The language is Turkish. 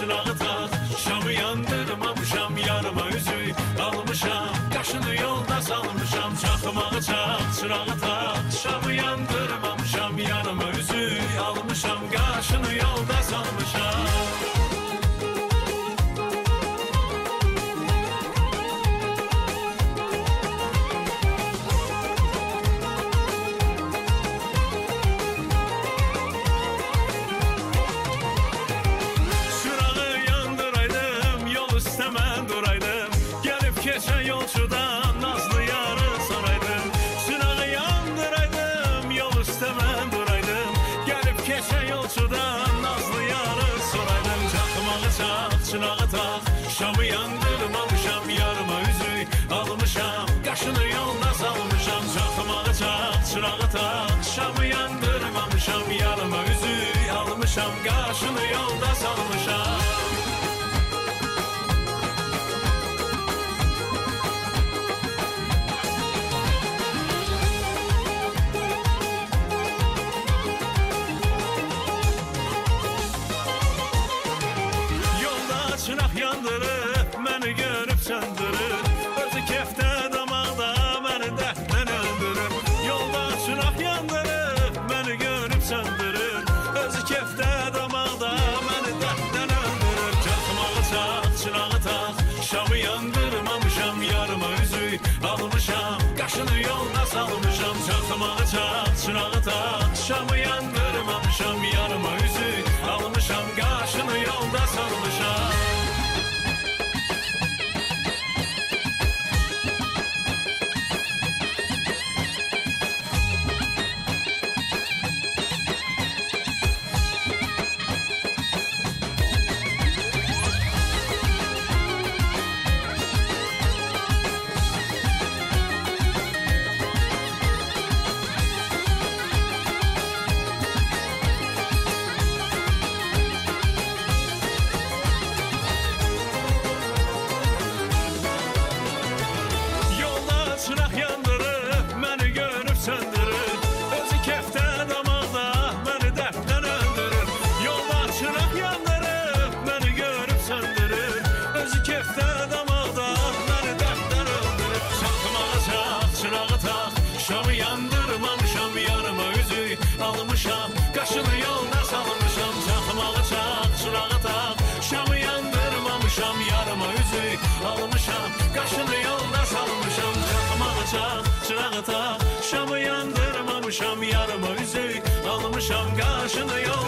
çırağı tak. Şamı yandırmamışam, yarıma üzük almışam. Kaşını yolda salmışam, çakmağı çak, çırağı tak. Şamı yandırmamışam, yarıma üzük almışam. Kaşını yolda salmışam. Geçen yolcudan nazlı yarı soraydım. Çırağı yandıraydım, yol üstemen duraydım. Gelip geçen yolcudan nazlı yarı soraydım. Çakmağı çak, çırağı tak. Şamı yandırmamışam, yarıma üzük almışam. Kaşını yolda salmışam. Çakmağı çak, çırağı tak. Şamı yandırmamışam, yarıma üzük almışam. Kaşını yolda salmışam. Çırak yandırıp, məni görüp söndürür. Özü kefte damağda, məni dərddən öldürür. Yolda çırak yandırıp, məni görüp söndürür. Özü kefte damağda, məni dərddən öldürür. Çakmağı çak, çırağı tak. Şamı yandırmamışam, yarıma üzük almışam. Kaşını yolda salmışam. Çakmağı çak, çırağı tak. Şamı yandırmamışam, yarıma üzük almışam. Kaşını yolda salmışam. Çırak yandırıp, məni görüp söndürür. Özü kefte damağda, məni dərddən öldürür. Yolda çırak yandırıp, məni görüp söndürür. Özü kefte damağda, məni dərddən öldürür. Çakmağı çak, çırağı tak. Şamı yandırmamışam, yarıma üzük almışam. Kaşını yolda salmışam. Çakmağı çak, çırağı tak. Şamı yandırmamışam, yarıma üzük almışam. Kaşını yolda salmışam. Çak, çırağı tak. Şamı yandırmamışam, yarıma üzük almışam. Kaşını yol